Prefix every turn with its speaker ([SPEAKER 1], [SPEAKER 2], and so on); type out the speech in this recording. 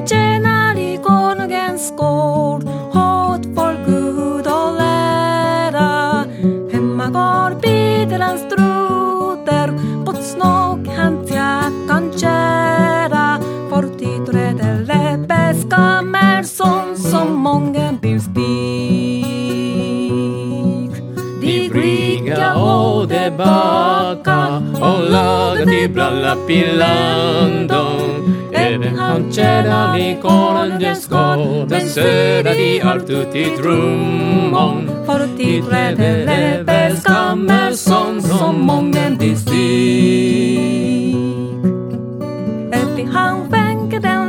[SPEAKER 1] tjänar i konungens gård. Hot folk Gud och lära. Hemma går bidrans struter. På snåk han tjackan kära. För titräder läppeskammer som mången vill spik.
[SPEAKER 2] De briga och de baka och laga till bröllop i London. Även han tjänar i konungens gård. Den söder de allt ut i trummon.
[SPEAKER 1] För titräder läppeskammer som mången vill spik. Efter han skänker den